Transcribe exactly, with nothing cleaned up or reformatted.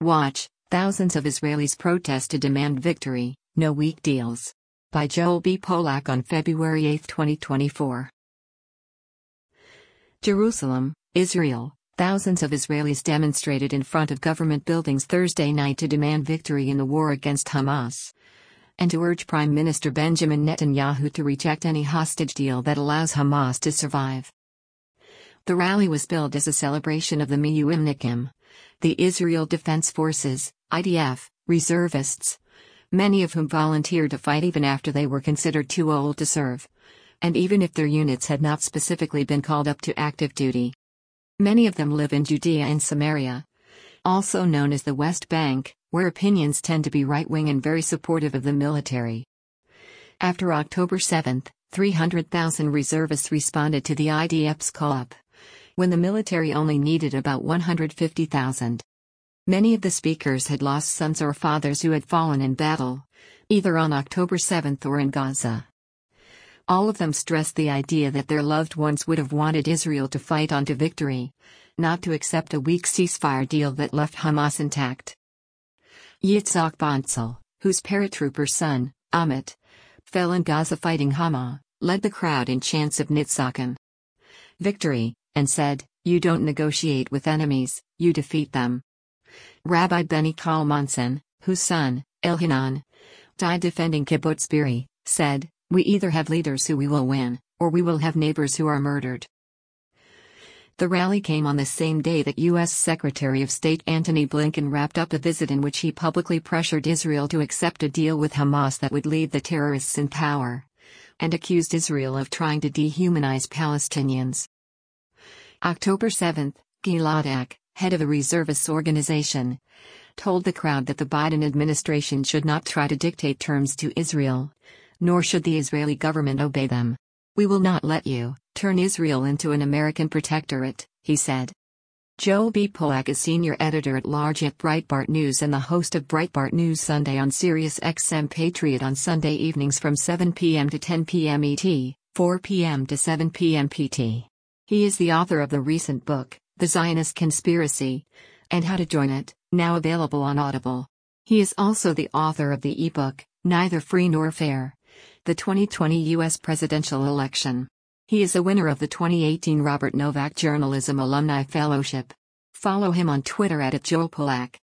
Watch, thousands of Israelis protest to demand victory, no weak deals. By Joel B. Polak on February eighth, twenty twenty-four. Jerusalem, Israel. Thousands of Israelis demonstrated in front of government buildings Thursday night to demand victory in the war against Hamas, and to urge Prime Minister Benjamin Netanyahu to reject any hostage deal that allows Hamas to survive. The rally was billed as a celebration of the Milumnikim, the Israel Defense Forces, I D F, reservists, many of whom volunteered to fight even after they were considered too old to serve, and even if their units had not specifically been called up to active duty. Many of them live in Judea and Samaria, also known as the West Bank, where opinions tend to be right-wing and very supportive of the military. After October seventh, three hundred thousand reservists responded to the I D F's call-up, when the military only needed about one hundred fifty thousand. Many of the speakers had lost sons or fathers who had fallen in battle, either on October seventh or in Gaza. All of them stressed the idea that their loved ones would have wanted Israel to fight on to victory, not to accept a weak ceasefire deal that left Hamas intact. Yitzhak Bonsal, whose paratrooper son, Amit, fell in Gaza fighting Hamas, led the crowd in chants of Nitzakan, victory, and said, "You don't negotiate with enemies, you defeat them." Rabbi Benny Kalmanson, whose son, Elhanan, died defending Kibbutz Be'eri, said, "We either have leaders who we will win, or we will have neighbors who are murdered." The rally came on the same day that U S Secretary of State Antony Blinken wrapped up a visit in which he publicly pressured Israel to accept a deal with Hamas that would leave the terrorists in power, and accused Israel of trying to dehumanize Palestinians. October seventh, Gilad Ek, head of the reservists organization, told the crowd that the Biden administration should not try to dictate terms to Israel, nor should the Israeli government obey them. "We will not let you turn Israel into an American protectorate," he said. Joel B. Polak is senior editor-at-large at Breitbart News and the host of Breitbart News Sunday on Sirius X M Patriot on Sunday evenings from seven p m to ten p m E T, four p m to seven p m P T. He is the author of the recent book, The Zionist Conspiracy, and How to Join It, now available on Audible. He is also the author of the ebook, Neither Free Nor Fair: The twenty twenty U S Presidential Election. He is a winner of the twenty eighteen Robert Novak Journalism Alumni Fellowship. Follow him on Twitter at Joel Polak.